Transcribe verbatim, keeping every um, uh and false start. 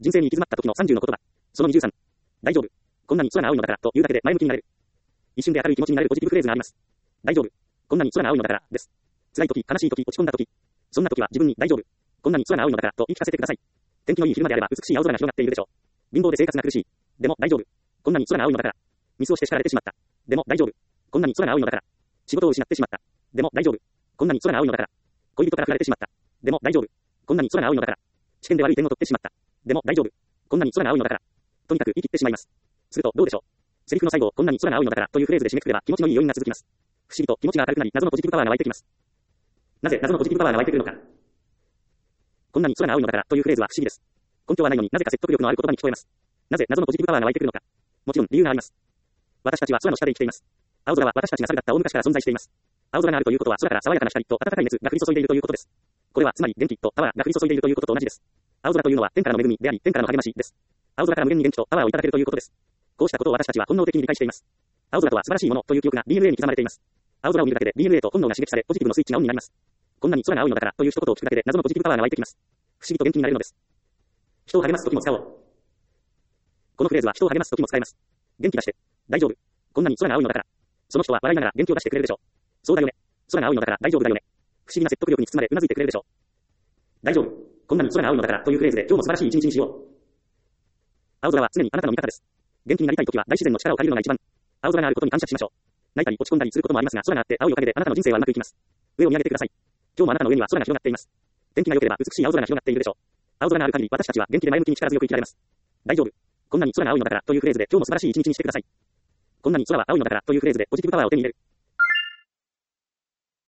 人生に行き詰まった時のさんじゅうの言葉。そのにじゅうさん。大丈夫。こんなに空が青いのだからというだけで前向きになれる。一瞬で明るい気持ちになれるポジティブフレーズがあります。大丈夫。こんなに空が青いのだからです。辛い時、悲しい時、落ち込んだ時。そんな時は自分に大丈夫。こんなに空が青いのだからと言い聞かせてください。天気のいい昼間であれば美しい青空が広がっているでしょう。貧乏で生活が苦しい。でも大丈夫。こんなに空が青いのだから。ミスをして叱られてしまった。でも大丈夫。こんなに空が青いのだから。仕事を失ってしまった。でも大丈夫。こんなに空が青いのだから。恋人から振られてしまった。でも大丈夫。こんなに空が青いのだから。試験で悪い点を取ってしまった。でも大丈夫。こんなに空が青いのだから。とにかく言い切ってしまいます。するとどうでしょう。セリフの最後をこんなに空が青いのだからというフレーズで締めくくれば気持ちのいい余韻が続きます。不思議と気持ちが明るくなり謎のポジティブパワーが湧いてきます。なぜ謎のポジティブパワーが湧いてくるのか。こんなに空が青いのだからというフレーズは不思議です。根拠はないのになぜか説得力のある言葉に聞こえます。なぜ謎のポジティブパワーが湧いてくるのか。もちろん理由があります。私たちは空の下で生きています。青空は私たちが去るだった大昔から存在しています。青空があるということは空から爽やかな光と暖かい熱が降り注いでいるということです。これはつまり元気とパワーが降り注いでいるということと同じです。青空というのは天からの恵みであり天からの励ましです。青空から無限に元気とパワーをいただけるということです。こうしたことを私たちは本能的に理解しています。青空とは素晴らしいものという記憶が ディーエヌエー に刻まれています。青空を見るだけで ディーエヌエー と本能が刺激されポジティブのスイッチがオンになります。こんなに空が青いのだからという一言を聞くだけで謎のポジティブパワーが湧いてきます。不思議と元気になれるのです。人を励ます時も使おう。このフレーズは人を励ます時も使えます。元気出して。大丈夫。こんなに空が青いのだから。その人は笑いながら元気を出してくれるでしょう。そうだよね。空が青いのだから大丈夫だよね。不思議な説得力に包まれうなずいてくれるでしょう。大丈夫。こんなに空が青いのだからというフレーズで今日も素晴らしい一日にしよう。青空は常にあなたの味方です。元気になりたい時は大自然の力を借りるのが一番。青空があることに感謝しましょう。泣いたり落ち込んだりすることもありますが空があって青いおかげであなたの人生はうまくいきます。上を見上げてください。今日もあなたの上には空が広がっています。天気が良ければ美しい青空が広がっているでしょう。青空がある限り私たちは元気で前向きに力強く生きられます。大丈夫。こんなに空が青いのだからというフレーズで今日も素晴らしい一日にしてください。こんなに空は青いのだからというフレーズでポジティブパワーを手に入れる。